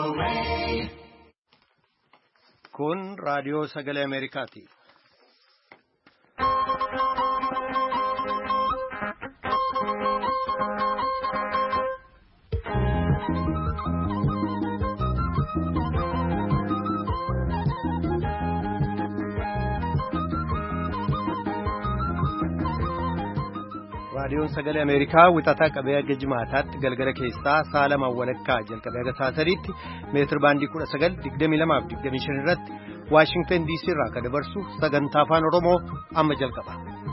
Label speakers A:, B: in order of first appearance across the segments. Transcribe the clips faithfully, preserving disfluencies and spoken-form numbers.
A: away.
B: Kun raadiyoo sagalee Ameerikaati. raadiyoon sagalee Ameerikaa wixataa qabee aga jimaataatti galgala keessaa saalama walakkaa jalqabee aga saasariitti meetir baandii kudha sagal digdamii lamaa fi digdamii shan irratti Waashingtan D C irraa kan dabarsu sagantaa afaan Oromoo amma jalqaba.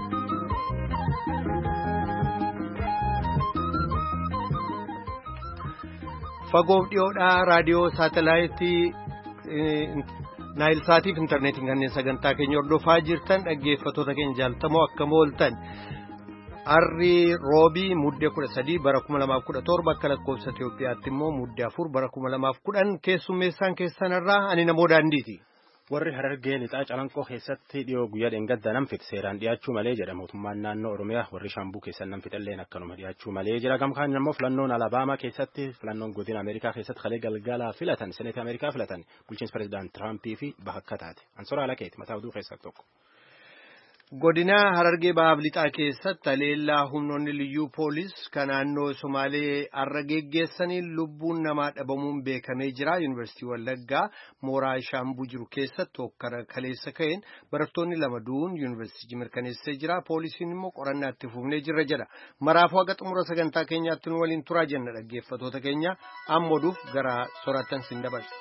B: Fagoof dhiyoodhaa raadiyoo saatelaayitii Naayil Saatiif intarneetiin kanneen sagantaa keenya hordofaa jirtan dhaggeeffattoota keenya jaalatamoo akkam ooltan. Arri roobii muddee kudha sadii bara kuma lamaaf kudha torba akka lakkoofsa Itoophiyaatti immoo muddee afur bara kuma lamaaf kudhan keessummeessaan keessanirraa ani namoo daandiiti.
C: Warri Harargee lixaa calanqoo keessatti dhiyoo guyyaa dheengadda namfit seeraan dhiyaachuu malee jedha mootummaan naannoo Oromiyaa warri Shaambuu keessan namfixalleen akkanuma dhiyaachuu malee jira gamkaan immoo filannoon Alabaamaa keessatti filannoon godina Ameerikaa keessatti kalee galgalaa filatan seneetii Ameerikaa filatan bulchiinsa pireezidaant Tiraampii fi bakka taate Ansoora Alakeeti mataa oduu keessaa tokko.
B: Godina Harargee Bahaaf lixaa keessatti haleellaa humnoonni liyyuu poolis kan naannoo Somaalee har'a geggeessaniin lubbuun namaa dhabamuun beekamee jira. Yuunivarsiitii Wallaggaa mooraa Shaambuu jiru keessatti hokkara kaleessa ka'een barattoonni lama du'uun yuunivarsiitii mirkaneessee jira. Poolisiin immoo qorannaa itti fufnee jirra jedha. Maraafuu haga xumura sagantaa keenyaatti nu waliin turaa jenna dhaggeeffattoota keenya amma oduuf gara soraattan sin dabarsa.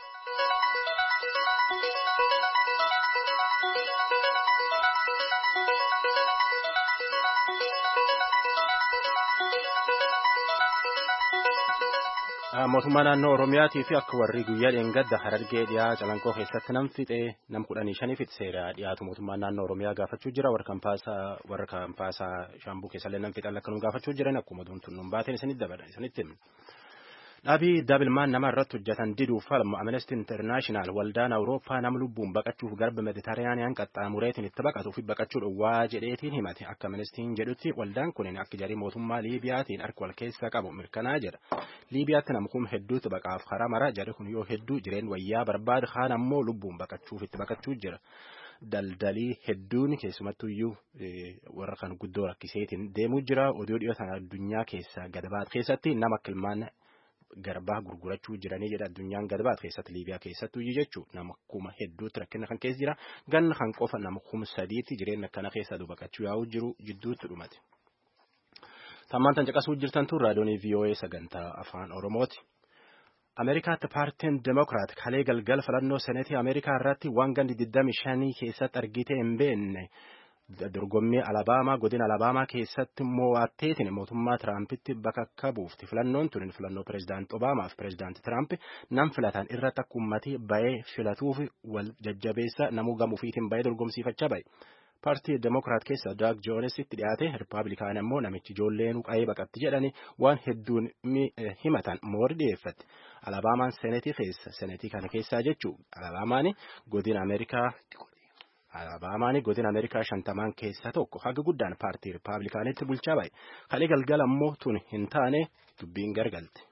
C: Mootummaa naannoo Oromiyaatii fi akka warri guyyaa dheengadda Harargee dhiyaa calanqoo keessatti nam fixee nam kudhanii shaniif seera dhiyaatu mootummaan naannoo Oromiyaa gaafachuu jira warra kampaasaa warra kampaasaa Shaambuu keessallee nam fixan akka nu gaafachuu jiran akkuma duuntuun nun baateen isinitti dabala isinitti. Dhaabii dabilmaan nama irratti hojjetan diduuf falmu Amnesty International waldaan Awurooppaa nama lubbuun baqachuuf garba Mediteraaniyaan qaxxaamureetiin itti baqatuu fi baqachuu dhowwaa jedheetiin himate akka Amnestiin jedhutti waldaan kun akka jarii mootummaa Liibiyaatiin harka wal keessa qabu mirkanaa jedha. Liibiyaatti namkuun hedduutti baqaaf karaa mara jarri kun yoo hedduu jireen wayyaa barbaada kaan ammoo lubbuun baqachuuf itti baqachuu jira. Daldalii hedduun keessumattuyyuu warra kan guddoo rakkiseetiin deemuu jira. Oduu dhiyootaan addunyaa keessaa gadabaat keessatti nama kilmaan garbaa gurgurachuu jiranii jedha addunyaan gadabaat keessatti Liibiyaa keessattuu jechuu nama kuma hedduutti rakkina kan keessa jira ganna kan qofa nama kuma sadiitti jireenya akkana keessa baqachuu yaa'uu jiru jidduutti dhumate. Tammaan tan caqasuu jirtan tun raadiyoonii V O A sagantaa afaan Oromooti. Ameerikaatti paartiin Demokiraat kalee galgala filannoo seneetii Ameerikaa irratti waan gandi digdamii shanii keessatti argitee hin beekne dorgommii Alabaamaa godina Alabaamaa keessatti mo'atteetiin mootummaa Tiraampitti bakka buufti. Filannoon tun filannoo pireezidaant Obaamaa fi pireezidaant Tiraamp nam filatan irratti akka uummatii bayee filatuuf wal jajjabeessa namuu gamuufiitiin bayee dorgomsiifachaa baye. Paartii Demokiraat keessa Doug Joonesitti dhiyaate Rippaabilikaan immoo namichi ijoolleen qa'ee baqatti jedhanii waan hedduun himatan moori dhiyeeffate. Alabaamaan seneetii keessa seneetii kana keessaa jechuu Alabaamaan godina Ameerikaa Alabaamaan godina Ameerikaa shantamaan keessaa tokko haga guddaan paartii Rippaabilikaanitti bulchaa baye. Kalee galgala immoo tun hin taane dubbiin gargalte.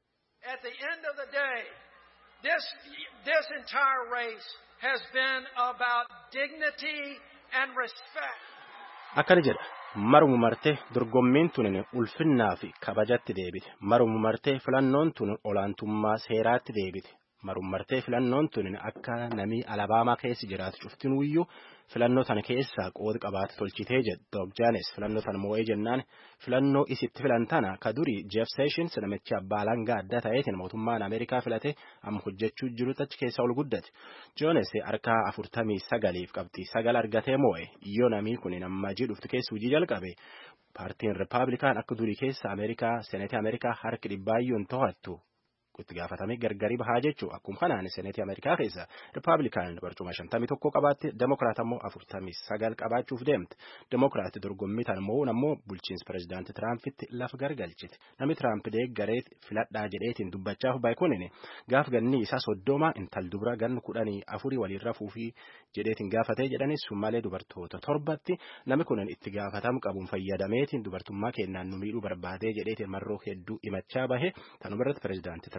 D: At the end of the day, this this entire race has been about dignity and respect.
C: Akkana jedha marumu martee dorgommiin tun ulfinnaa fi kabajatti deebite. Marumu martee filannoon tun olaantummaa seeraatti deebite. Marumu martee filannoon tun akka namni Alabaamaa keessa jiraatu cuftinuyyuu filannoo sana keessaa qooda qabaate tolchitee jedha Doug Jones filannoo sana moo'ee jennaan filannoo isitti filantana ka durii Jeff Sessions namicha abbaa alangaa adda ta'eetiin mootummaan Ameerikaa filate amma hojjechuu jirutti achi keessa ol guddate. Jones harkaa afurtamii sagaliif qabxii sagal argatee moo'e yoo namni kun amma jedhuftu keessa hojii jalqabe paartiin Rippaabilikaan akka durii keessa Ameerikaa seneetii Ameerikaa harki dhibbaayyuun to'attu. Itti gaafatame gargari bahaa jechuun akkuma kanaan seneetii Ameerikaa keessa Rippaabilikaan barcuma shantamii tokko qabaatte Demokiraat ammoo afurtamii sagal qabaachuuf deemte. Demokiraat dorgommii tan mo'uun ammoo bulchiinsa pireezidaantii Tiraampitti lafa gargalchite. Namni Tiraamp deeggaree filadhaa jedheetiin dubbachaaf baay'ikoonine gaaf ganni isaa soddoma intal dubra ganni kudhanii afurii waliin rafuufi jedheetiin gaafatee jedhanis malee dubartoota torbatti namni kun itti gaafatamu qabuun fayyadameetiin dubartummaa kennaan nu miidhuu barbaadee jedheetiin marroo hedduu himachaa bahe tanumarratti pireezidaantii Tiraamp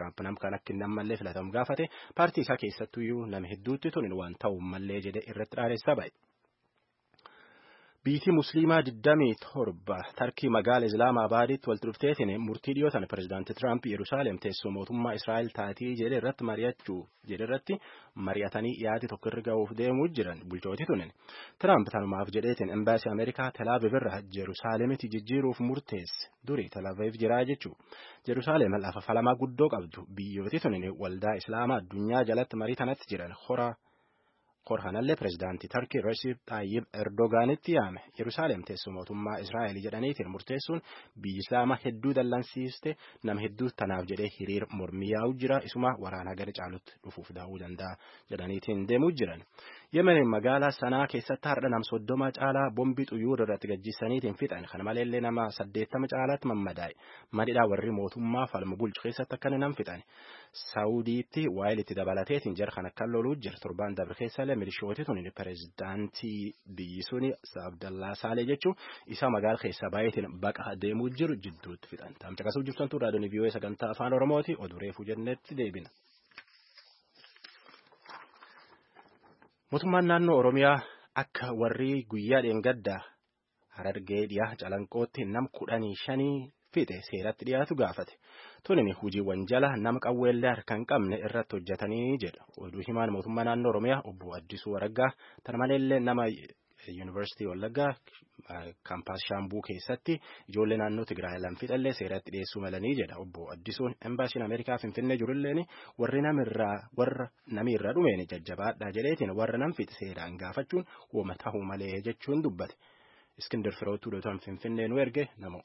C: Tiraamp nam kan akka inni ammallee filatamu gaafate paartii isaa keessattuyyuu nama hedduutti tun waan ta'u mallee jedhe irratti dhaaressaa ba'e. Biitii Musliimaa digdamii torba Tarkii magaala Islaamaabaaditti walitti dhufteetiin murtii dhiyootan pirezidaantii Tiraamp Yerusaalem teessoo mootummaa Israa'el taatii jedhe irratti mari'achuu jedhe irratti mari'atanii dhiyaati tokko irra ga'uuf deemuu jiran bulchooti tunin. Tiraamp tanumaaf jedheetiin embaasii Ameerikaa Telaaviv irraa Yerusaalemitti jijjiiruuf murteesse durii Telaaviv jiraa jechuu. Yerusaalem lafa falamaa guddoo qabdu biyyooti tunin waldaa Islaamaa addunyaa jalatti marii tanatti jiran horaa. Korhanallee pirezidaantii Tarkii Rasiib Xaayib Erdogaanitti yaame Yerusaalem teessoo mootummaa Israa'el jedhaniitiin murteessuun biyyi Islaamaa hedduu dallansiiste nama hedduu tanaaf jedhee hiriir mormii yaa'u jira isuma waraana gara caalutti dhufuuf daa'uu danda'a jedhaniitiin deemuu jiran. Yemen magaalaa sanaa keessatti har'a nam soddoma caalaa bombii xuyyoora irratti gajjisaniitiin fixan kana maleellee nama saddeettama caalaatti mammadaa'e madidhaa warri mootummaa falma bulchu keessatti akkana nam fixan. Saawudiitti waa'ilitti dabalateetiin jar kan akka loluu jira torbaan dabre keessallee milishooti tuni pirezidaantii biyyi suni Abdallaa Saalee jechuun isa magaala keessaa baay'eetiin baqa deemuu jiru jidduutti fixan. Tamcaqasuu jirtantu raadiyoon vii'oo'ee sagantaa afaan Oromooti oduu reefuu jennetti deebina. Mootummaan naannoo Oromiyaa akka warri guyyaa dheengaddaa Harargee dhiyaa calanqootti nam kudhanii shanii fixe seeratti dhiyaatu gaafate. Tunin hojiiwwan jala nama qawweellee harka hin qabne irratti hojjetanii jedha. Oduu himaan mootummaa naannoo Oromiyaa obbo Addisuu Araggaa tan maleellee nama Yuunivarsiitii Wallaggaa kaampaas Shaambuu keessatti ijoollee naannoo Tigraay lam fixallee seeratti dhiyeessuu malanii jedha obbo Addisuun. Embaasiin Ameerikaa Finfinnee jirulleen warri namirraa warra namirraa dhumeen jajjabaadhaa jedheetiin warra nam fixe seeraan gaafachuun wooma ta'uu malee jechuun dubbate. Iskindir Firootuu dootaan Finfinnee nu erge namoo.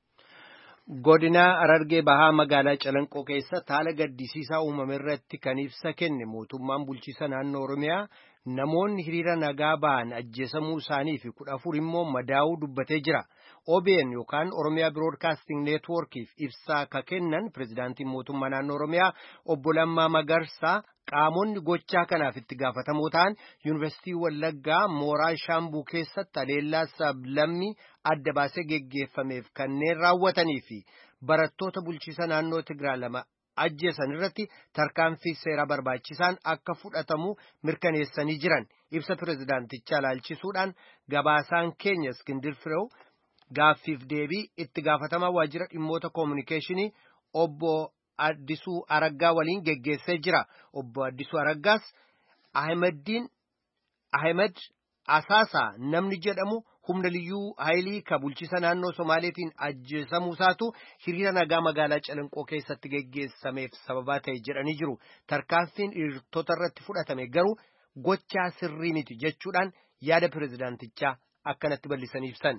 B: Godina Harargee Bahaa magaalaa Calanqoo keessatti haala gaddisiisaa uumame irratti kan ibsa kenne mootummaan bulchiisa naannoo Oromiyaa namoonni hiriira nagaa ba'an ajjeesamuu isaanii fi kudha afur immoo madaa'uu dubbatee jira. O B N yookaan Oromiyaa Broadcasting Networkiif ibsaa ka kennan pirezidaantiin mootummaa naannoo Oromiyaa obbo Lammaa Magarsaa qaamonni gochaa kanaaf itti gaafatamoo ta'an Yuunivarsiitii Wallaggaa mooraa Shaambuu keessatti haleellaa sablammii adda baasee geggeeffameef kanneen raawwatanii fi barattoota bulchiisa naannoo Tigraay lama ajjeesan irratti tarkaanfii seera barbaachisaan akka fudhatamu mirkaneessanii jiran. Ibsa pirezidaantichaa ilaalchisuudhaan gabaasaan keenya Iskindir Fireew gaaffiif deebii itti gaafatamaa waajjira dhimmoota koominikeeshinii obbo Addisuu Araggaa waliin geggeessee jira. Obbo Addisuu Araggaas Ahmediin Ahmed Asaasaa namni jedhamu humna liyyuu haayilii ka bulchiisa naannoo Somaaleetiin ajjeesamuusaatu hiriira nagaa magaalaa Calanqoo keessatti geggeessameef sababaa ta'e jedhanii jiru. Tarkaanfiin hiriirtota irratti fudhatame garuu gochaa sirrii miti jechuudhaan yaada pirezidaantichaa akkanatti bal'isanii ibsan.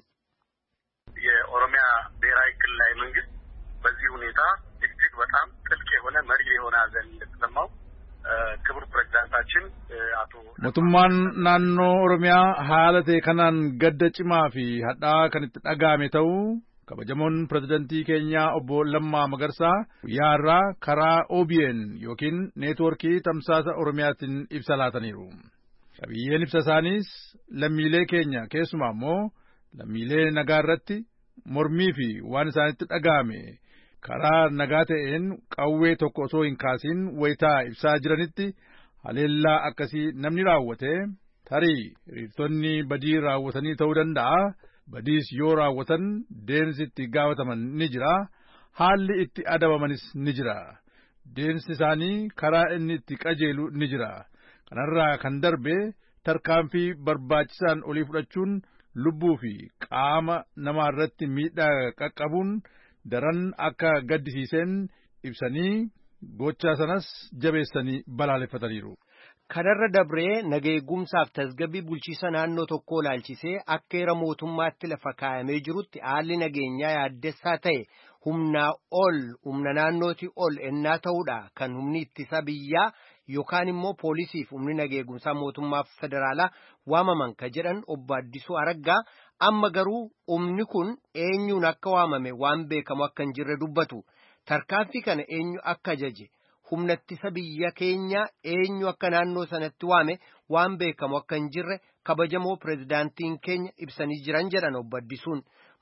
A: የኦሮሚያ ብሔራዊ ክልላዊ መንግስት በዚህ ሁኔታ እጅግ በጣም ጥልቅ የሆነ መሪ የሆነ ሐዘን እንደተሰማው ክቡር ፕሬዝዳንታችን አቶ
E: ሞቱማን ናኖ ኦሮሚያ ሐለቴ ከናን ገደ ጭማ ፊ ሀዳ ከንት ዳጋሜ ተው ከበጀሞን ፕሬዝዳንቲ ኬኛ ኦቦ ለማ መገርሳ ያራ ከራ O B N ዮኪን ኔትወርኪ ተምሳሳ ኦሮሚያትን ኢብሰላተኒሩ ቀብየን ኢብሰሳኒስ ለሚሌ ኬኛ ኬሱማሞ lammiilee nagaa irratti mormii fi waan isaanitti dhaga'ame karaa nagaa ta'een qawwee tokko osoo hin kaasin wayitaa ibsaa jiranitti haleellaa akkasii namni raawwate tarii hiriirtonni badii raawwatanii ta'uu danda'a. Badiis yoo raawwatan deemsi itti gaafataman ni jira, haalli itti adabamanis ni jira, deemsi isaanii karaa inni itti qajeelu ni jira. Kanarraa kan darbe tarkaanfii barbaachisaan olii fudhachuun lubbuu fi qaama namaa irratti miidhaa qaqqabuun daran akka gaddisiiseen ibsanii gochaa sanas jabeessanii balaaleffataniiru.
B: Kanarra dabree nageegumsaaf tasgabbii bulchiisa naannoo tokkoo laalchisee akka heera mootummaatti lafa kaayamee jirutti haalli nageenyaa yaaddessaa ta'e humnaa ol humna naannooti ol ennaa ta'uudha kan humni ittisa biyyaa yookaan immoo poolisiif humni nageegumsaa mootummaaf federaalaa waamaman ka jedhan obbo Addisuu Araggaa amma garuu humni kun eenyuun akka waamame waan beekamu akka hin jirre dubbatu. Tarkaanfii kana eenyu akka ajaje humna ittisa biyya keenya eenyu akka naannoo sanatti waame waan beekamu akka hin jirre kabajamoo pirezidaantiin keenya ibsanii jiran jedhan obbo Addisuun.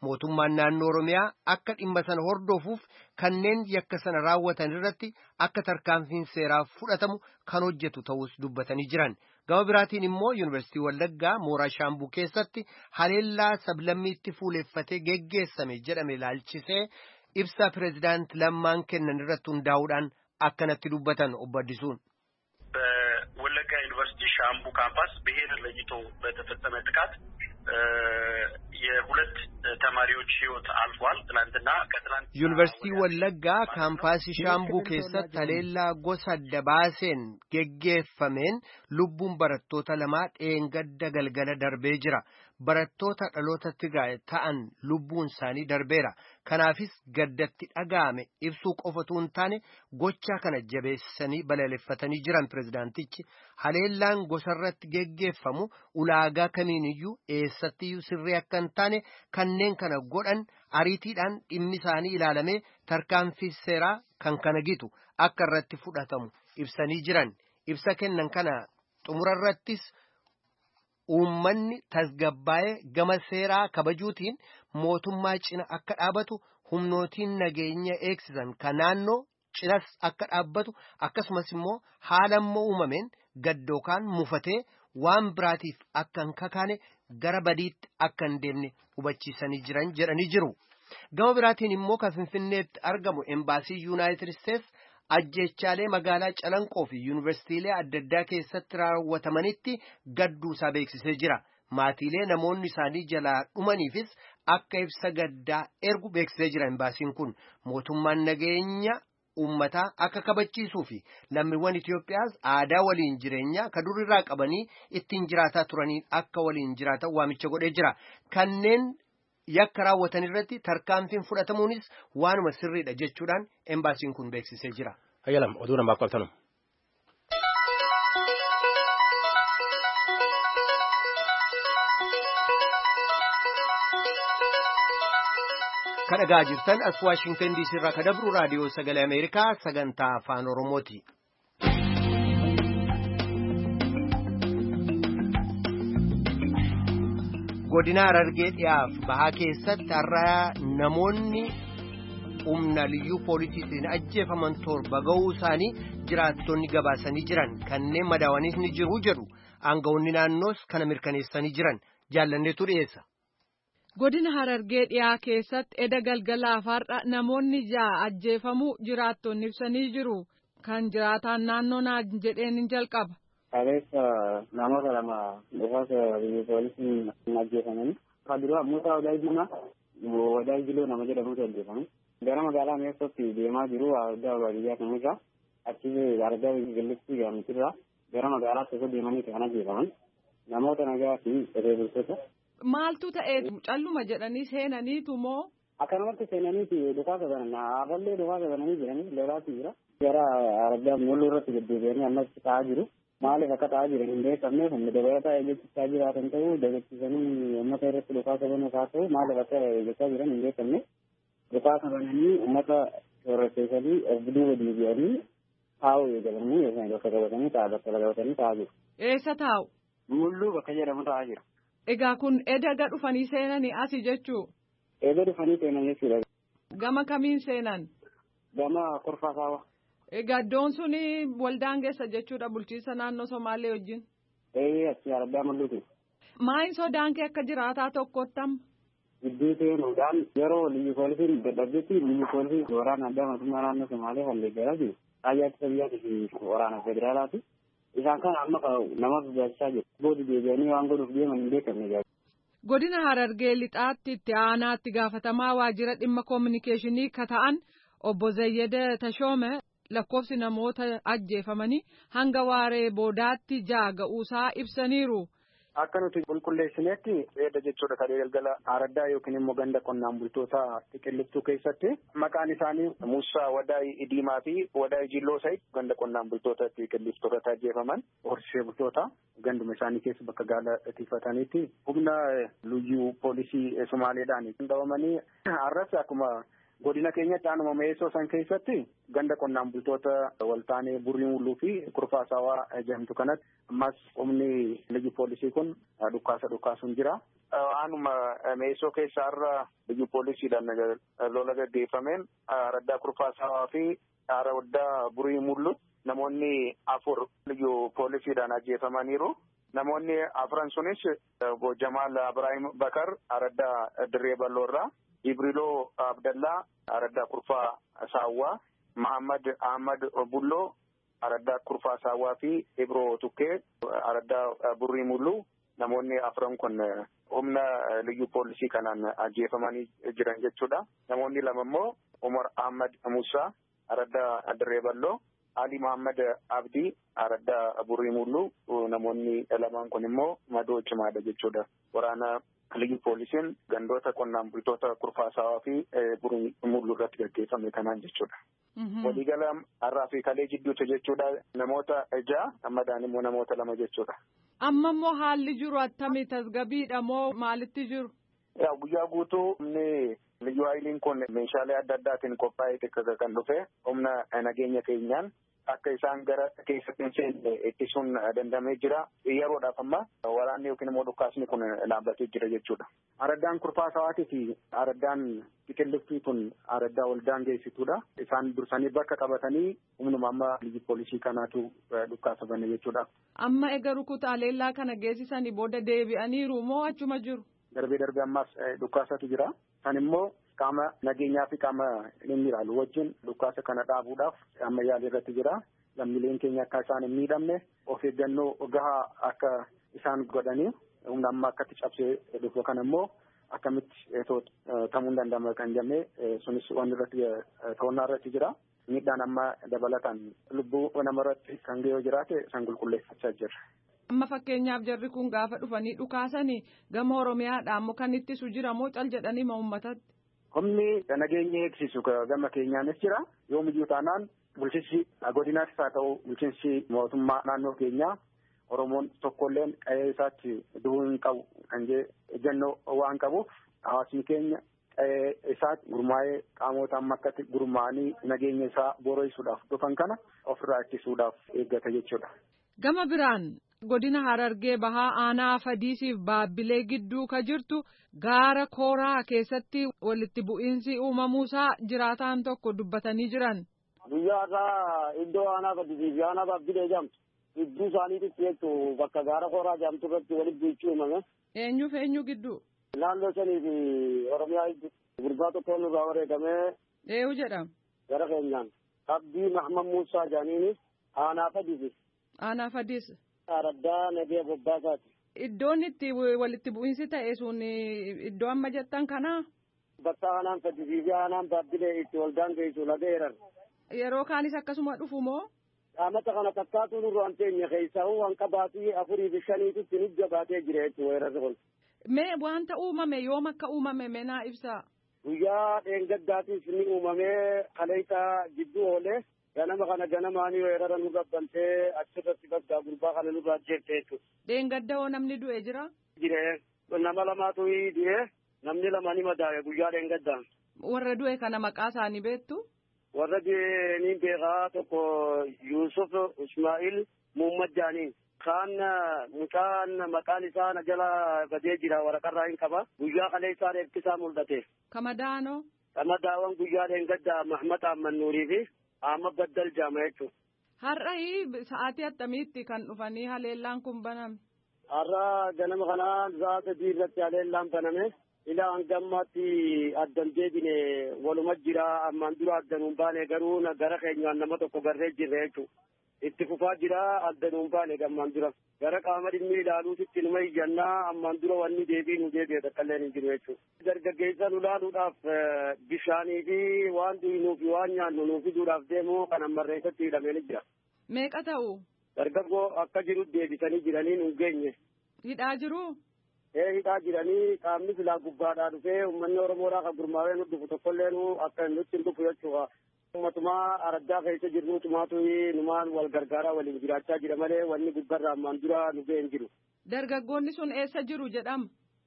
B: mootummaan naannoo Oromiyaa akka dhimma sana hordofuuf kanneen yakka sana raawwatan irratti akka tarkaanfiin seeraa fudhatamu kan hojjetu ta'us dubbatanii jiran. Gama biraatiin immoo Yuunivarsiitii Wallaggaa mooraa Shaambuu keessatti haleellaa sablammiitti fuuleffatee geggeessame jedhame ilaalchisee ibsa pireezidaant Lammaan kennan irratti hundaa'uudhaan akkanatti dubbatan obbo Addisuun.
A: በወለጋ ዩኒቨርሲቲ ሻምቡ ካምፓስ ብሔር ለይቶ በተፈጸመ ጥቃት የሁለት ተማሪዎች ህይወት አልፏል። ትናንትና ከትናንት
B: ዩኒቨርሲቲ ወለጋ ካምፓስ ሻምቡ keessatti haleellaa gosa dabaaseen geggeeffameen lubbuun barattoota lamaa dheengadda galgala darbee jira. Barattoota dhaloota Tigraay ta'an lubbuun isaanii darbeera. Kanaafis gaddatti dhaga'ame ibsuu qofatu hin taane gochaa kana jabeessanii balaaleffatanii jiran pireezidaantichi haleellaan gosarratti geggeeffamu ulaagaa kamiiniyyuu eessattiyyuu sirrii akka hin taane kanneen kana godhan ariitiidhaan dhimmi isaanii ilaalamee tarkaanfii seeraa kan kana gitu akka irratti fudhatamu ibsanii jiran. Ibsa kennan kana xumurarrattis uummanni tasgabbaa'ee gama seeraa kabajuutiin mootummaa cina akka dhaabatu humnootiin nageenya eegsisan kan naannoo cinas akka dhaabbatu akkasumas immoo haala immoo uumameen gaddookaan mufatee waan biraatiif akka hin kakaane gara badiitti akka hin deemne hubachiisanii jiran jedhanii jiru. Gama biraatiin immoo kan Finfinneetti argamu embaasii Yuunaayitid Isteets ajjeechaalee magaalaa Calanqoo fi yuunivarsiitiilee adda addaa keessatti raawwatamanitti gadduusaa beeksisee jira. Maatiilee namoonni isaanii jalaa dhumaniifis akka ibsa gaddaa ergu beeksisee jira. Embaasiin kun mootummaan nageenya uummataa akka kabachiisuu fi lammiiwwan Itoophiyaas aadaa waliin jireenyaa ka durirraa qabanii ittiin jiraataa turaniin akka waliin jiraatan waamicha godhee jira. Kanneen yakka raawwatan irratti tarkaanfiin fudhatamuunis waanuma sirriidha jechuudhaan embaasiin kun beeksisee jira.
C: Ayyalam oduu namaaf qabtanu.
B: Kan dhagaa jirtan as Waashingtan D C irraa ka dabru raadiyoo sagalee Ameerikaa sagantaa afaan Oromooti. Godina Harargee dhiyaaf bahaa keessatti har'a namoonni humna liyyuu poolisiitiin ajjeefaman torba ga'uu isaanii jiraattonni gabaasanii jiran kanneen madaawaniis ni jiru jedhu aangawoonni naannoos kana mirkaneessanii jiran jaallanneetu dhiyeessa.
F: Godina Harargee dhiyaa keessatti eda galgalaaf har'a namoonni ja'a ajjeefamuu jiraattonni ibsanii jiru. Kan jiraataan naannoo naa jedheen hin jalqaba.
G: Kaleessa namoota lama dhufaasa biyya poolisiin ajjeefamanii. Kabiraa Muusaa Wadaajilaa Wadaajiloo nama jedhamutu ajjeefame. Gara magaalaa Meessootti deemaa jiru adda baadiyyaa kan irraa achi argaa gallittii gaamitirraa gara magaalaa tokko deemanii kan ajjeefaman. Namoota nagaa fi qotee bultoota.
F: Maaltu ta'ee calluma jedhanii seenaniitu moo?
G: Akkanumatti seenaniiti dhufaasa banan aballee dhufaasa bananii jiranii lolaatu jira. Gara argaa mulluu irratti deddeebi'anii ammas ta'aa jiru. Maaliif akka ta'aa jiran hin beekamne humna dabalataa eeggachaa jiraatan ta'uu dagachiisanii uummata irratti dhufaasa banuuf haa ta'u maaliif akka eeggachaa jiran hin beekamne. Dhufaasa bananii uummata soorrachiisanii of duuba deebi'anii taa'uu eegalanii yookaan bakka qabatanii ta'a bakka qabatanii taa'aa jiru.
F: Eessa taa'u?
G: Mulluu bakka jedhamu taa'aa jiru.
F: Egaa kun edaga dhufanii seenanii asi jechuu?
G: Eda dhufanii seenan jechuudha.
F: Gama kamiin seenan?
G: Gama Korfaa Saawwa.
F: Egaa iddoon suni waldaan geessa jechuudha bulchiinsa naannoo Somaalee wajjin?
G: Ee achi argaa mul'atu.
F: Maayin sodaan kee akka jiraataa tokkottam?
G: Iddoo seenuudhaan yeroo liyyu poolisiin dadhabdetti liyyu poolisiin waraana addaa mootummaa naannoo Somaalee kan deeggaraa jiru. Raayyaa ittisa biyyaati fi waraana federaalaati. Isaan kan amma nama sodaachaa jiru. Boodi deebi'anii waan godhuuf deeman hin beekamne.
F: Godina Harargee lixaatti itti aanaatti gaafatamaa waajjira dhimma koominikeeshinii ka ta'an obbo Zayyada Tashoome lakkoofsi namoota ajjeefamanii hanga waaree boodaatti ja'a ga'uusaa ibsaniiru.
H: Akka nuti qulqulleessinetti edda jechuudha kadhee galgala araddaa yookiin immoo ganda qonnaan bultoota xiqilliftuu keessatti maqaan isaanii Muusaa Wadaay Idiimaa fi Wadaay Jilloo Sayid ganda qonnaan bultoota xiqilliftoota ajjeefaman horsiisee bultoota ganduma isaanii keessa bakka gaala tiifataniitti humna liyyuu poolisii Somaaleedhaan qindaa'amanii har'as akkuma Godina keenyatti aanuma meessoo san keessatti ganda qonnaan bultoota waltaanee burrii mulluu fi kurfaasaawaa jedhamtu kanatti ammas humni liyyu poolisii kun dhukkaasa dhukkaasuun jira. Aanuma meessoo keessaa irra liyyu poolisiidhaan lola gaggeeffameen araddaa kurfaasaawaa fi araddaa burrii mulluu namoonni afur liyyu poolisiidhaan ajjeefamaniiru. Namoonni afran sunis Jamaal Ibrahim Bakar araddaa Dirree Balloorraa, Jibriiloo Abdallaa araddaa Kurfaa Saawwaa, Muhammad Ahmad Bulloo araddaa Kurfaa Saawwaa fi Ibroo Tukkee araddaa Burrii Mulluu. Namoonni afran kun humna liyyu poolisii kanaan ajjeefamanii jiran jechuudha. Namoonni lama immoo Umar Ahmad Musaa araddaa Dirree Balloo, Ali Muhammad Abdii araddaa Burrii Mulluu. Namoonni lamaan kun immoo madoo cimaadha jechuudha. Waraana liyyu poolisiin gandoota qonnaan bultoota Kurfaasaawaa fi Burrii Mulluu irratti gaggeeffame kanaan jechuudha. Waliigala har'aa fi kalee jidduutti jechuudha. Namoota ja'a ammadaan immoo namoota lama jechuudha.
F: Amma immoo haalli jiru attamii tasgabiidha moo maalitti jiru?
H: Yaa guyyaa guutuu humni liyyu haayiliin kun meeshaalee adda addaatiin qophaa'ee xiqqaa kan dhufe humna nageenya keenyaan akka isaan gara keessatti hin seenne ittisuun dandamee jira. Yeroodhaaf amma waraanni yookiin immoo dhukkaasni kun dhaabbatee jira jechuudha. Araddaan Kurfaasaawaatii fi araddaan Xiqilliftuu kun araddaa waldaan geessituudha. Isaan dursanii bakka qabatanii humnuma amma liyyu poolisii kanaatu dhukkaasa bane jechuudha.
F: Amma egaa rukutaalee kana geessisanii booda deebi'aniiru moo achuma jiru?
H: Darbee darbee ammas dhukkaasatu jira. Kan immoo qaama nageenyaa fi qaama inni ilaalu wajjin dhukkaasa kana dhaabuudhaaf amma yaalii irratti jira. Lammiileen keenya akka isaan hin miidhamne of eeggannoo gahaa akka isaan godhanii humna amma akkatti cabsee dhufu kana immoo akkamitti ta'uu hin danda'ama kan jennee sunis waan irratti to'annaa irratti jira. Miidhaan amma dabalataan lubbuu namarratti kan ga'ee jiraate san qulqulleeffachaa jirra.
F: Amma fakkeenyaaf jarri kun gaafa dhufanii dhukaasanii gama Oromiyaadhaan immoo kan ittisu jira moo cal jedhanii ma uummatatti?
H: Humni nageenya eegsisu gama keenyaanis jira. Yoomiyyuu taanaan bulchiinsi godinaas haa ta'u bulchiinsi mootummaa naannoo keenyaa Oromoon tokkolleen qe'ee isaatti du'uu hin qabu kan jennoo waan qabuuf hawaasni keenya qe'ee isaatti gurmaa'ee qaamota amma akkatti gurmaa'anii nageenya isaa boorisuudhaaf dhufan kana ofirraa ittisuudhaaf eeggata jechuudha.
F: Gama biraan godina Harargee bahaa aanaa Fadiisiif Baabbilee gidduu ka jirtu gaara Kooraa keessatti walitti bu'iinsi uumamuusaa jiraataan tokko dubbatanii jiran.
G: Guyyaa irraa iddoo aanaa Fadiisiif aanaa Baabbilee jedhamtu gidduu isaaniitti jechuun bakka gaara Kooraa jedhamtu irratti walitti bu'iinsi uumame.
F: Eenyuuf eenyu gidduu?
G: Naannoo sanii fi Oromiyaa gurbaa tokko nurraa wareegamee.
F: Eenyu jedhama?
G: Gara keenyaan Abdii Mahmad Muusaa jedhaniinis aanaa Fadiisiif.
F: Aanaa Fadiis.
G: Araddaa Nagee Bobbaasaati.
F: Iddoon itti walitti bu'iinsi ta'e sun iddoo amma jettan kanaa?
G: Bakka aanaan Fadiisiif aanaan Baabbilee itti waldaan geessu lageeran.
F: Yeroo kaanis akkasuma dhufu moo?
G: Amata kana takkaatu nurraan teenya keessaa waan qabaatii afurii fi shaniititti nu jabaatee jira jechuudha weerarri kun.
F: Mee wanta uumame yoom akka uumame menaa ibsaa?
G: Guyyaa dheengaddaatiif ni uumamee kaleessaa jidduu oolee ganama kana ganamaanii weerara nu gabbantee achirratti baddaa gurbaa kana nurraa jeeftee jechuudha.
F: Dheengadda hoo namni du'e jira?
G: Jiree nama lamaatu du'e namni lama ni madaa'e guyyaa dheengaddaan.
F: Warra du'e kana maqaa isaanii beektu?
G: Warra du'e ni beekaa tokko Yuusuf Ismaa'il Muhammad Jaaniin. Kaan mucaan maqaan isaa na jala badee jira waraqarraa hin qaba. Guyyaa kaleessaa eebbisaa mul'ate.
F: Kamadaanoo?
G: Kamadaawwan guyyaa dheengaddaa Mahmad Ahmad Nuurii fi Ahmad Baddal Jaama jechuudha.
F: Har'a sa'aatii attamiitti kan dhufanii haleellaan kun baname?
G: Har'a ganama kanaa sa'a sadii irratti haleellaan baname. Ilaa hanga ammaatti addan deebine waluma jira ammaan dura addanuun baane garuu gara keenyaan nama tokko garree jirre jechuudha. Itti fufaa jira addanuun baane ammaan dura. Gara qaama dhimmi ilaaluutitti numa iyyannaa ammaan dura wanni deebii nu deebi'e takkallee hin jiru jechuudha. Dargaggeessa nu ilaaluudhaaf bishaanii fi waan dhugnuu fi waan nyaannu nu fiduudhaaf deemu kan ammarreessatti hidhamee ni jira.
F: Meeqa ta'u?
G: Dargaggoo akka jiru deebisanii jiranii nu geenye.
F: Hidhaa jiru?
G: Ee hidhaa jiranii qaamni silaa gubbaadhaa dhufee uummanni Oromoodhaa kan gurmaa'ee nu dhufu tokkollee nu akka nutti hin dhufu jechuudha. Ummatumaa araddaa keessa jirru tumaatu numaan wal gargaaraa waliin jiraachaa jira malee wanni gubbarraa ammaan dura nu ga'e hin jiru.
F: Dargaggoonni sun eessa jiru jedhama?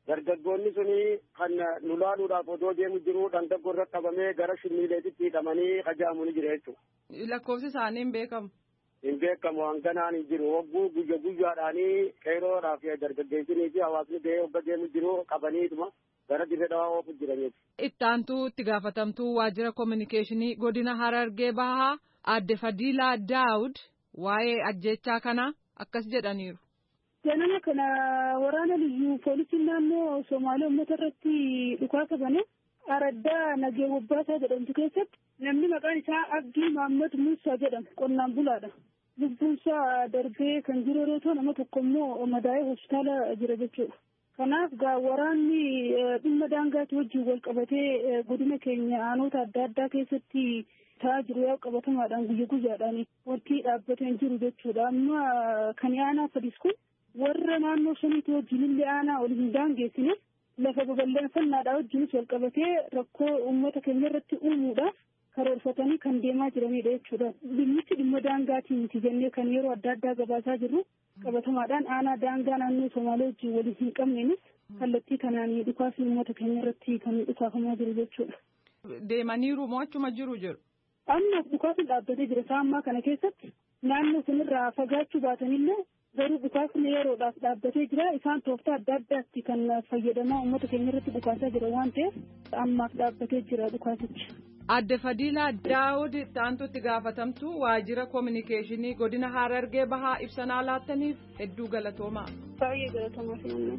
G: dargaggoonni suni kan nu laaluudhaaf otoo deemu jiru dandaggo irra qabamee gara shimmiileetitti hidhamanii qajeelaa ni jira jechuudha.
F: Lakkoofsi isaanii hin beekamu.
G: Hin beekamu hanganaan hin jiru hogguu guyya guyyaadhaanii qeeroodhaaf dargaggeessinii fi hawaasni ba'ee hogga deemu jiru qabaniituma gara dirree dhawaa oofu jiraniiti.
F: Ittaantuu itti gaafatamtuu waajjira kominikeeshinii godina Harargee Bahaa Aadde Fadiilaa Daawud waa'ee ajjechaa kana akkas jedhaniiru.
I: Ganama kana waraana liyyuu poolisiin naannoo Somaalee uummata irratti dhukaasa bane araddaa nagee wabbaasaa jedhamtu keessatti namni maqaan isaa Abdii Mahammad Muusaa jedhamu qonnaan bulaadha. Lubbuunsaa darbee kan jiru yeroo ta'u nama tokko immoo madaa'ee hospitaala jira jechuudha. Kanaaf gaa waraanni dhimma daangaatti wajjin wal qabatee godina keenya aanota adda addaa keessatti ta'aa jiru yaa qabatamaadhaan guyya guyyaadhaan wanti dhaabbatee jiru jechuudha. Amma kan aanaa fadis kun warra naannoo shaniitti wajjin illee aanaa ol hin daangeessine lafa babal'infannaadhaa wajjinis wal qabatee rakkoo uummata keenya irratti uumuudhaaf karoorfatanii kan deemaa jiranidha jechuudha. Dhimmichi dhimma daangaatiin miti jennee kan yeroo adda addaa gabaasaa jirru qabatamaadhaan aanaa daangaa naannoo Somaalee wajjin waliin hin qabneenis kallattii kanaan dhukaasni uummata keenya irratti kan dhukaafamaa jiru jechuudha.
F: Deemaniiru moo achuma jiru jiru?
I: Amma dhukaasni dhaabbatee jira isaa ammaa kana keessatti naannoo sanirraa fagaachuu baatanillee garuu dhukaasni yeroodhaaf dhaabbatee jira. Isaan tooftaa adda addaatti kan fayyadamaa uummata keenya irratti dhukaasaa jira waan ta'eef ammaaf dhaabbatee jira dhukaasichi.
F: Aadde Fadiilaa Daawud ittaantuu itti gaafatamtuu waajjira kominikeeshinii godina Harargee Bahaa ibsanaa laattaniif hedduu galatoomaa.
I: Baay'ee galatoomaa fi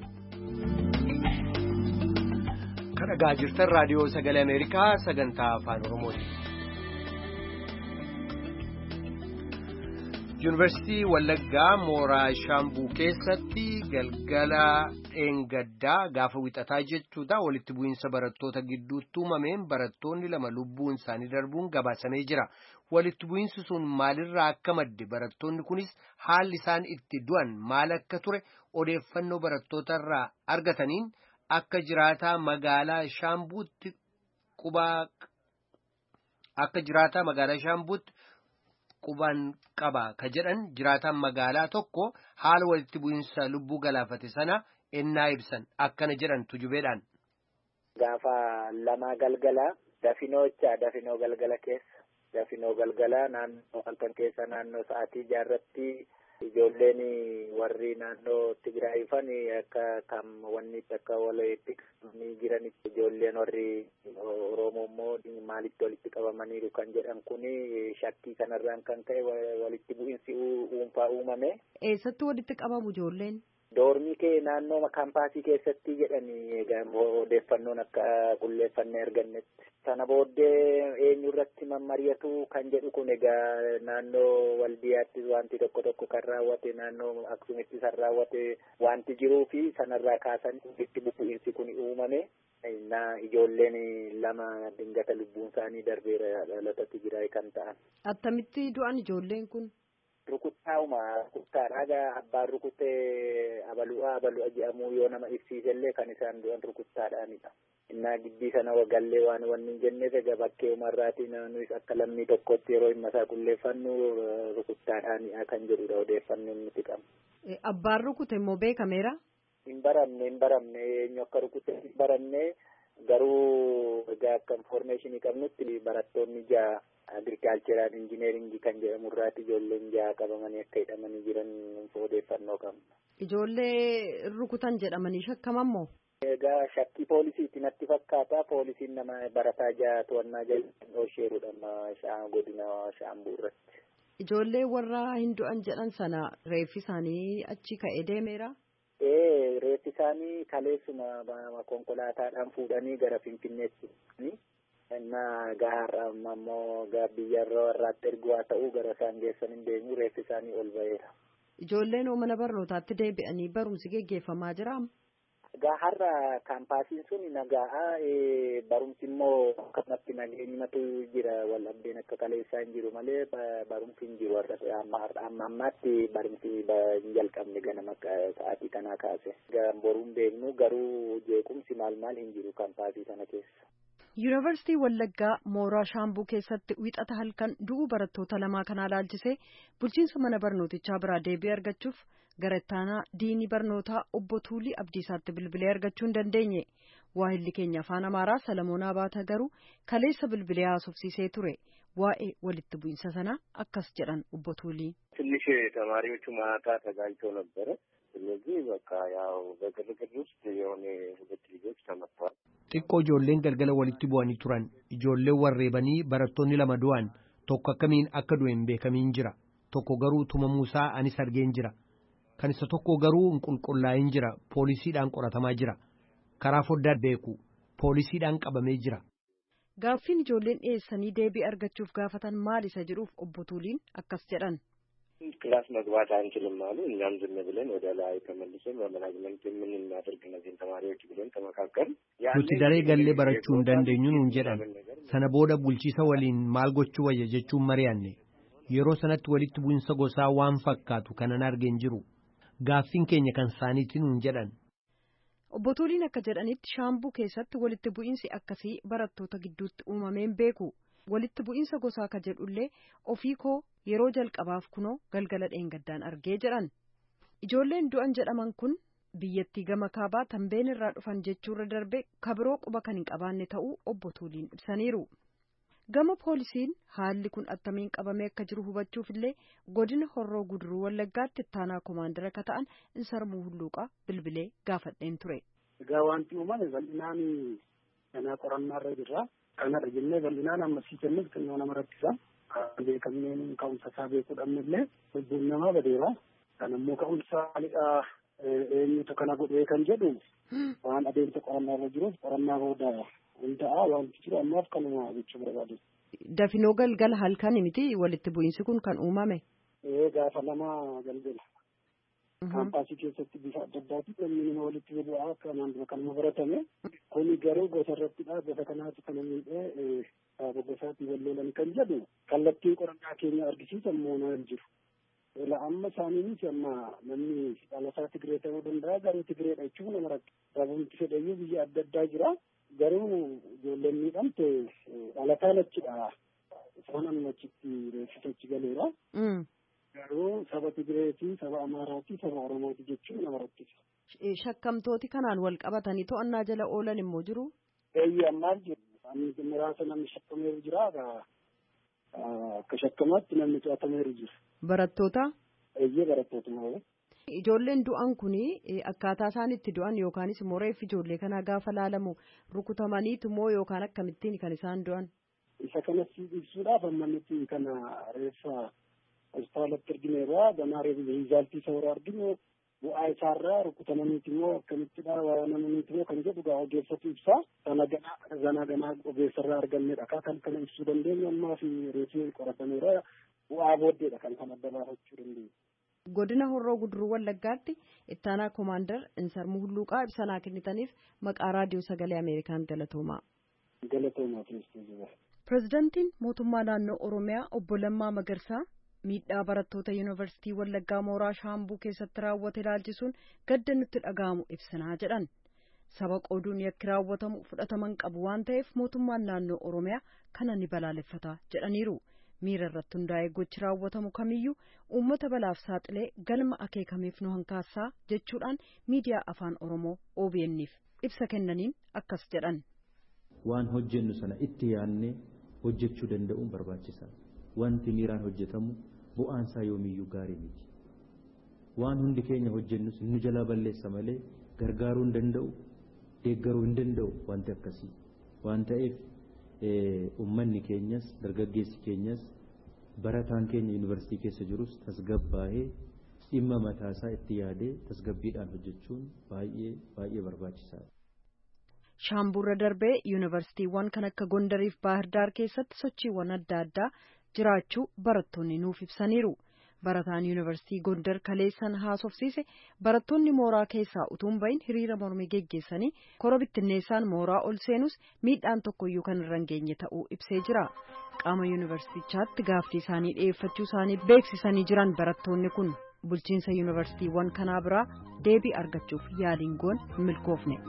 B: Kan dhagaa jirtan raadiyoo sagalee Ameerikaa sagantaa afaan Oromooti. Yuunivarsiitii Wallaggaa mooraa Shaambuu keessatti galgala dheengaddaa gaafa wixataa jechuudha walitti bu'iinsa barattoota gidduutti uumameen barattoonni lama lubbuun isaanii darbuun gabaasamee jira. Walitti bu'iinsi sun maalirraa akka madde barattoonni kunis haalli isaan itti du'an maal akka ture odeeffannoo barattootarraa argataniin akka jiraataa magaalaa Shaambuutti qubaa akka jiraataa magaalaa Shaambuutti quban qaba ka jedhan jiraataan magaalaa tokko haala walitti bu'iinsa lubbuu galaafate sana ennaa ibsan akkana jedhan tujubeedhaan.
J: Gaafa lama galgala dafinoocha dafinoo galgala keessa dafinoo galgala naannoo halkan keessa naannoo sa'aatii jaarratti ijoolleen warri naannoo Tigraay fan akka kam wanni akka walitti qabamanii jiranitti ijoolleen warri Oromoo immoo maalitti walitti qabamaniiru kan jedhan kuni shakkii kanarraan kan ka'e walitti bu'iinsi uumpaa uumame.
K: Eessatti walitti qabamu ijoolleen?
J: Doormii kee naannoo kaampaasii keessatti jedhanii odeeffannoon akka qulleeffannee argannetti. Sana booddee eenyu irratti mammari'atu kan jedhu kun egaa naannoo waldiyaatti wanti tokko tokko kan raawwate naannoo Aksuumitti san raawwate wanti jiruu fi sanarraa kaasan walitti bu'iinsi kun uumame. Na ijoolleen lama dingata lubbuun isaanii darbeera dhalata Tigraay kan ta'an.
K: Attamitti du'an ijoolleen kun?
J: Rukuttaa'uma rukuttaadhaa abbaan rukutee abalu'aa abalu'a jedhamu yoo nama ibsiisellee kan isaan du'an rukuttaadhaanidha. Innaa gidbii sana wagallee waan wanni hin jenneef egaa bakkee umarraatii nuyi akka lammii tokkotti yeroo dhimma isaa qulleeffannu rukuttaadhaanidha kan jedhudha odeeffannoon nuti qabna.
K: Abbaan rukute immoo beekameera?
J: Hin baramne hin baramne eenyu akka rukute hin baramne garuu egaa akka infoormeeshinii qabnutti barattoonni ja'a agirikaalcheeraan injineeringii kan jedhamu irraati ijoolleen ja'a qabamanii akka hidhamanii jiran odeeffannoo qabna.
K: Ijoollee rukutan jedhamanii shakkaman moo?
J: Egaa shakkii poolisiitti natti fakkaata. Poolisiin nama barataa ja'a to'annaa jala oolcheerudha godina Shaambuu irratti.
K: Ijoollee warra hin du'an jedhan sana reeffi isaanii achi ka'ee deemeera?
J: Ee reeffi isaanii kaleessuma konkolaataadhaan fuudhanii gara Finfinneetti. Innaa gaharra ammoo gaabbiyyaarra warraatti ergu haa ta'u gara isaan geessan hin deemu reeffi isaanii ol ba'eera.
K: Ijoolleen mana barnootaatti deebi'anii barumsi geggeeffamaa jira?
J: Gaharra kaampaasiin sun nagaa barumsi immoo akkanatti nageenyatu jira wal-abdeen akka kaleessaa hin jiru malee barumsi hin jiru amma ammaatti barumsi hin jalqabne ganama sa'aatii kanaa kaase. Boruun beeknu garuu jeequmsi maal maal hin jiru kaampaasii sana keessa.
K: Yuunivarsiitii Wallaggaa mooraa Shaambuu keessatti wixata halkan du'uu barattoota lamaa kanaa laalchisee bulchiinsa mana barnootichaa biraa deebii argachuuf gara ittaanaa diinii barnootaa obbo Tuulii Abdiisaatti bilbilee argachuu hin dandeenye. Waahilli keenya afaan Amaaraa Salamoon Abaata garuu kaleessa bilbilee haasofsiisee ture. Waa'ee walitti bu'iinsa sanaa akkas jedhan obbo Tuulii.
L: ትንሽ ተማሪዎቹ ማታ ተጋጭተው ነበረ። ስለዚህ በቃ ያው በግርግር ውስጥ የሆነ ሁለት ልጆች ተመቷል።
B: xiqqoo ijoolleen galgala walitti bu'anii turan ijoolleen warreebanii barattoonni lama du'an tokko akkamiin akka du'e hin beekamiin jira tokko garuu tumamuusaa anis argeen jira kan isa tokko garuu hin qulqullaa'in jira poolisiidhaan qoratamaa jira karaa foddaa beeku poolisiidhaan qabamee jira.
K: Gaaffiin ijoolleen dhiyeessanii deebii argachuuf gaafatan maal isa jedhuuf obbo Tuuliin akkas jedhan.
L: ክላስ መግባት አንችልም አሉ። እኛም ዝም ብለን ወደ ላይ ተመልሰን በመናጅመንት ምን እናደርግ እነዚህን ተማሪዎች ብለን ተመካከርን።
B: nuti daree gallee barachuu hin dandeenyu nuun jedhan sana booda bulchiisa waliin maal gochuu wayya jechuun mari'anne yeroo sanatti walitti bu'insa gosaa waan fakkaatu kanan argeen jiru gaaffiin keenya kan saaniitti nuun jedhan.
K: Obbo Tuuliin akka jedhanitti shaambuu keessatti walitti bu'insi akkasii barattoota gidduutti uumameen beeku. Walitti bu'iinsa gosaa ka jedhullee ofii koo yeroo jalqabaaf kunoo galgala dheengaddaan argee jedhan. Ijoolleen du'an jedhaman kun biyyattii gama kaabaa tambeen irraa dhufan jechuurra darbe kabiroo quba kan hin qabaanne ta'uu obbo Tuuliin ibsaniiru. Gama poolisiin haalli kun attamiin qabamee akka jiru hubachuufillee godina Horroo Guduruu Wallaggaatti ittaanaa koomaandara ka ta'an Insarmuu Hulluuqaa bilbilee gaafadheen ture.
M: Egaa wanti uumame bal'inaan kanaa qorannaarra jirra. Kanarra jennee bal'inaan ammasii kennuuf xinnoo nama rakkisa. Beekamneen ka'umsa isaa beekuudhaanillee lubbuun namaa badeera. Kan ammoo ka'umsa haalidhaa eenyutu kana godhee kan jedhu waan adeemsa qorannaarra jiruuf qorannaa booda hundaa'aa wanti jiru ammaaf kanuma jechuu barbaade.
K: Dafinoo galgala halkan miti walitti bu'iinsi kun kan uumame.
M: Ee gaafa lama galgala. Kaampaasii keessatti bifa adda addaati namni nama walitti bu'aa kanaan dura kanuma baratame kuni garuu gosa irrattidha gosa kanaatu kana miidhee gosaatti wallolan kan jedhu kallattii qorannaa keenya argisiisan moonaa hin jiru. Ela amma isaaniinis amma namni dhalataa Tigree ta'uu danda'a garuu Tigreedha jechuun nama rakka. Sababni fedhayyuu biyya adda addaa jira garuu ijoolleen miidhamte dhalataan achidha. Isaan amma achitti reeffisatti galeera. Garuu saba Tigireetii, saba Amaaraatii, saba Oromooti jechuun nama rakkisa.
K: Shakkamtooti kanaan wal qabatanii to'annaa jala oolan immoo jiru?
M: Eeyyee ammaan jiru. Muraasa namni shakkameeru jira. Akka shakkamaatti namni to'atameeru jira.
K: Barattoota?
M: Eeyyee barattoota malee.
K: Ijoolleen du'an kuni akkaataa isaan itti du'an yookaanis immoo reeffi ijoollee kanaa gaafa laalamu rukutamaniitu moo yookaan akkamittiin kan isaan du'an?
M: Isa kanas ibsuudhaaf amma nuti kana reeffa hospitaalatti argineerra ganaa riizaaltii isa warra arginu bu'aa isaarraa rukutamaniiti immoo akkamittidha waanamaniiti immoo kan jedhu gaa ogeessatu ibsa sana ganaa ganaa ganaa ogeessarraa argannedha kan kana ibsuu dandeenyu ammaa fi reeffi qoratameera bu'aa booddeedha kan kan adda baafachuu dandeenyu.
K: Godina Horroo Guduruu Wallaggaatti ittaanaa koomaandar Insarmuu Hulluuqaa ibsanaa kennitaniif maqaa raadiyoo sagalee Ameerikaan galatoomaa.
M: Galatoomaa Kiristoos.
K: Pireezidantiin mootummaa naannoo Oromiyaa obbo Lammaa Magarsaa miidhaa barattoota yuunivarsiitii Wallaggaa mooraa Shaambuu keessatti raawwate ilaalchisuun gadda nutti dhaga'amu ibsinaa jedhan. Saba qooduun yakki raawwatamu fudhataman qabu waan ta'eef mootummaan naannoo Oromiyaa kana ni balaaleffata jedhaniiru. Miira irratti hundaa'ee gochi raawwatamu kamiyyuu uummata balaaf saaxilee galma akeekameef nu hankaassaa jechuudhaan miidiyaa afaan Oromoo O B N f ibsa kennaniin akkas jedhan.
N: Waan hojjennu sana itti yaadnee hojjechuu danda'uun barbaachisaadha. Wanti miiraan hojjetamu bu'aansaa yoomiyyuu gaarii miti. Waan hundi keenya hojjennus nu jalaa balleessa malee gargaaruu hin danda'u, deeggaruu hin danda'u wanti akkasii. Waan ta'eef uummanni keenyas dargaggeessi keenyas barataan keenya yuunivarsiitii keessa jirus tasgabbaa'ee dhimma mataasaa itti yaadee tasgabbiidhaan hojjechuun baay'ee baay'ee barbaachisaadha.
K: Shaambuurra darbee yuunivarsiitiiwwan kan akka Gondariif Baahirdaar keessatti sochiiwwan adda addaa jiraachuu barattoonni nuuf ibsaniiru. Barataan yuunivarsiitii Gondar kaleessan haasofsiise barattoonni mooraa keessaa utuun bahin hiriira mormii geggeessanii kora bittinneessaan mooraa ol seenus miidhaan tokkoyyuu kan irra hin geenye ta'uu ibsee jira. Qaama yuunivarsiitichaatti gaaffii isaanii dhiyeeffachuu isaanii beeksisanii jiran barattoonni kun bulchiinsa yuunivarsiitiiwwan kanaa biraa deebii argachuuf yaaliin goon milkoofne.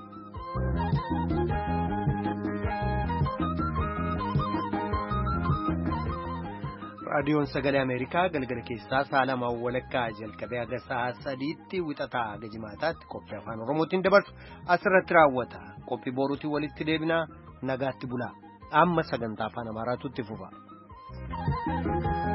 B: raadiyoon sagalee Ameerikaa galgala keessaa sa'a lama walakkaa jalqabee haga sa'a sadiitti wixataa haga jimaataatti qophii afaan Oromootiin dabarsu asirratti raawwata. Qophii boruutiin walitti deebinaa nagaatti bulaa. Amma sagantaa afaan Amaaraatu itti fufa.